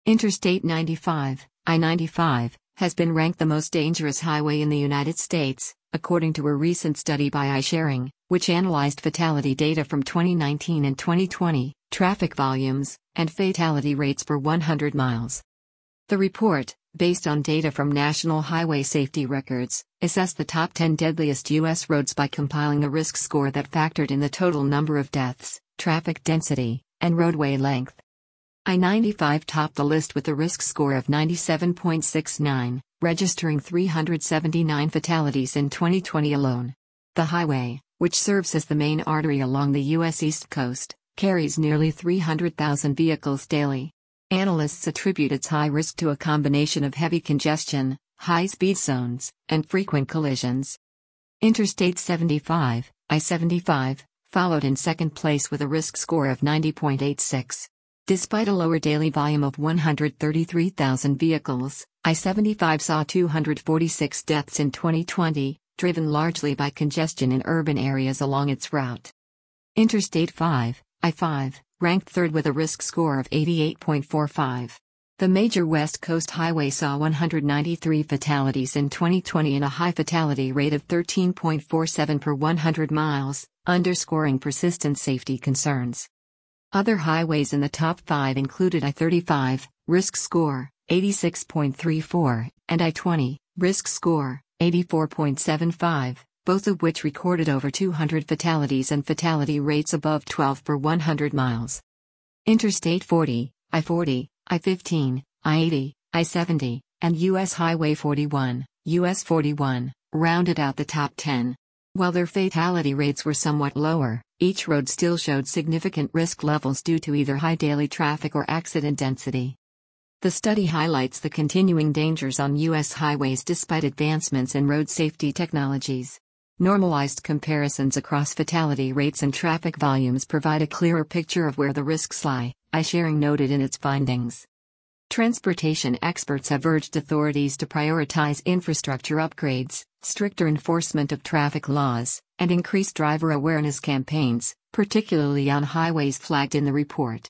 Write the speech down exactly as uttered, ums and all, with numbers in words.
Interstate ninety-five, I ninety-five, has been ranked the most dangerous highway in the United States, according to a recent study by iSharing, which analyzed fatality data from twenty nineteen and twenty twenty, traffic volumes, and fatality rates per one hundred miles. The report, based on data from National Highway Safety Records, assessed the top ten deadliest U S roads by compiling a risk score that factored in the total number of deaths, traffic density, and roadway length. I ninety-five topped the list with a risk score of ninety-seven point six nine, registering three hundred seventy-nine fatalities in twenty twenty alone. The highway, which serves as the main artery along the U S East Coast, carries nearly three hundred thousand vehicles daily. Analysts attribute its high risk to a combination of heavy congestion, high-speed zones, and frequent collisions. Interstate seventy-five, I seventy-five, followed in second place with a risk score of ninety point eight six. Despite a lower daily volume of one hundred thirty-three thousand vehicles, I seventy-five saw two hundred forty-six deaths in twenty twenty, driven largely by congestion in urban areas along its route. Interstate five, I five, ranked third with a risk score of eighty-eight point four five. The major West Coast highway saw one hundred ninety-three fatalities in twenty twenty and a high fatality rate of thirteen point four seven per one hundred miles, underscoring persistent safety concerns. Other highways in the top five included I thirty-five, risk score, eighty-six point three four, and I twenty, risk score, eighty-four point seven five, both of which recorded over two hundred fatalities and fatality rates above twelve per one hundred miles. Interstate forty, I forty, I fifteen, I eighty, I seventy, and U S Highway forty-one, U S forty-one, rounded out the top ten. While their fatality rates were somewhat lower, each road still showed significant risk levels due to either high daily traffic or accident density. The study highlights the continuing dangers on U S highways despite advancements in road safety technologies. Normalized comparisons across fatality rates and traffic volumes provide a clearer picture of where the risks lie, iSharing noted in its findings. Transportation experts have urged authorities to prioritize infrastructure upgrades, stricter enforcement of traffic laws, and increased driver awareness campaigns, particularly on highways flagged in the report.